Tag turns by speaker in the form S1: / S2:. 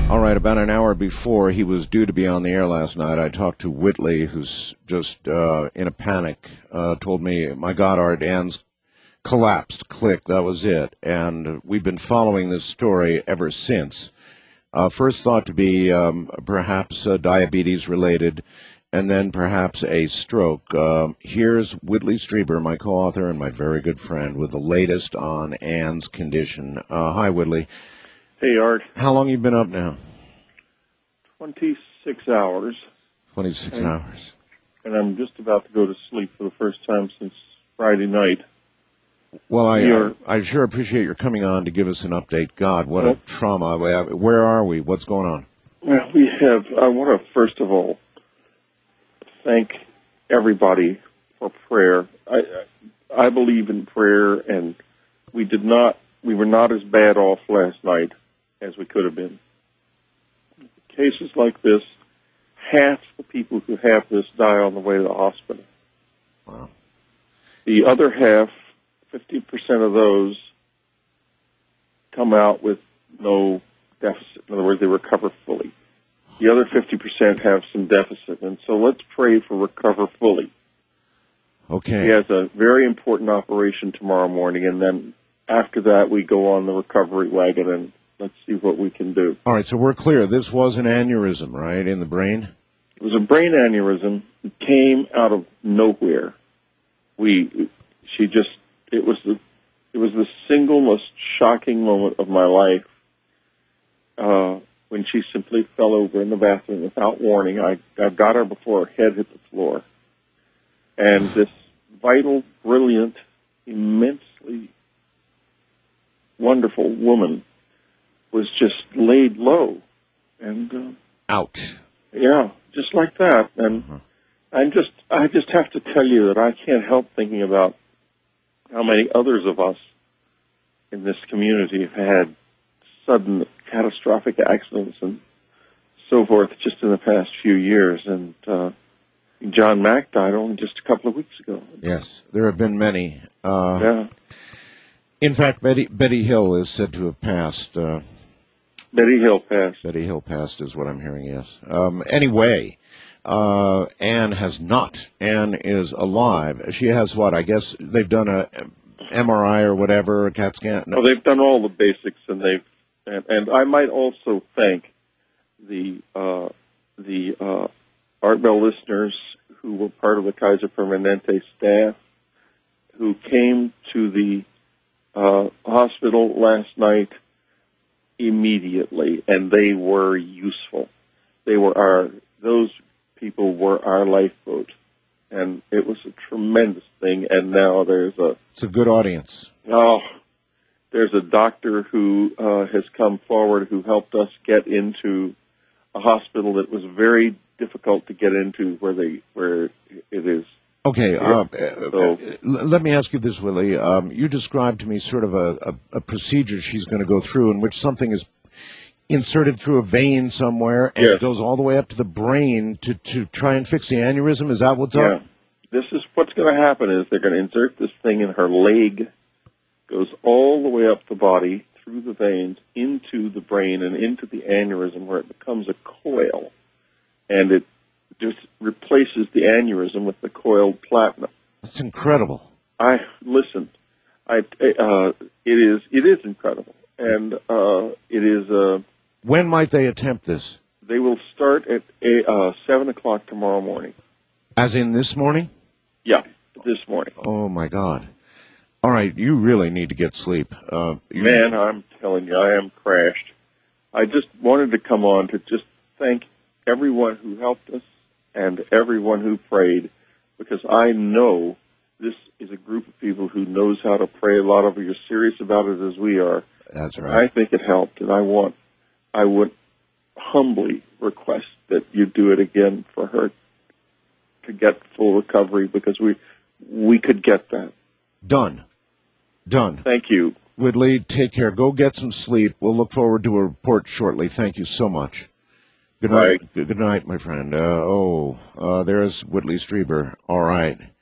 S1: All right, about an hour before he was due to be on the air last night, I talked to Whitley, who's just in a panic, told me, my God, our Dan's collapsed. Click, that was it. And we've been following this story ever since. First thought to be perhaps diabetes related, and then perhaps a stroke. Here's Whitley Strieber, my co-author and my very good friend, with the latest on Ann's condition. Hi, Whitley.
S2: Hey, Art.
S1: How long you been up now?
S2: 26 hours.
S1: 26 hours.
S2: And I'm just about to go to sleep for the first time since Friday night.
S1: Well, I sure appreciate your coming on to give us an update. God, what a trauma. Where are we? What's going on?
S2: Well, I want to, first of all, thank everybody for prayer. I believe in prayer, and we were not as bad off last night as we could have been. Cases like this, half the people who have this die on the way to the hospital.
S1: Wow.
S2: The other half, 50% of those, come out with no deficit. In other words, they recover fully. The other 50% have some deficit. And so let's pray for recover fully.
S1: Okay.
S2: He has a very important operation tomorrow morning, and then after that we go on the recovery wagon and let's see what we can do.
S1: All right, so we're clear. This was an aneurysm, right, in the brain?
S2: It was a brain aneurysm. It came out of nowhere. It was the single most shocking moment of my life when she simply fell over in the bathroom without warning. I got her before her head hit the floor. And this vital, brilliant, immensely wonderful woman was just laid low. And
S1: out.
S2: Yeah, just like that. And I just have to tell you that I can't help thinking about how many others of us in this community have had sudden catastrophic accidents and so forth just in the past few years. And John Mack died only just a couple of weeks ago.
S1: Yes, there have been many.
S2: Yeah.
S1: In fact, Betty Hill is said to have passed.
S2: Betty Hill passed.
S1: Betty Hill passed is what I'm hearing, yes. Anyway, Ann has not. Ann is alive. She has what? I guess they've done a MRI or whatever, a CAT scan?
S2: No. Well, they've done all the basics, and I might also thank the Art Bell listeners who were part of the Kaiser Permanente staff who came to the hospital last night immediately, and they were useful. Those people were our lifeboat, and it was a tremendous thing. And now
S1: it's a good audience.
S2: There's a doctor who has come forward who helped us get into a hospital that was very difficult to get into where it is.
S1: Okay, let me ask you this, Willie. You described to me sort of a procedure she's going to go through in which something is inserted through a vein somewhere and it goes all the way up to the brain to try and fix the aneurysm. Is that what's up?
S2: This is what's going to happen is they're going to insert this thing in her leg, goes all the way up the body, through the veins, into the brain and into the aneurysm where it becomes a coil. And it just replaces the aneurysm with the coiled platinum.
S1: That's incredible.
S2: It is incredible, and it is.
S1: When might they attempt this?
S2: They will start at 7:00 tomorrow morning.
S1: As in this morning?
S2: Yeah, this morning.
S1: Oh my God! All right, you really need to get sleep.
S2: Man, I'm telling you, I am crashed. I just wanted to come on to just thank everyone who helped us and everyone who prayed, because I know this is a group of people who knows how to pray. A lot of you are serious about it as we are.
S1: That's right.
S2: I think it helped, and I would humbly request that you do it again for her to get full recovery, because we could get that.
S1: Done.
S2: Thank you.
S1: Whitley, take care. Go get some sleep. We'll look forward to a report shortly. Thank you so much. Good night. Good night, my friend. There's Whitley Strieber. All right.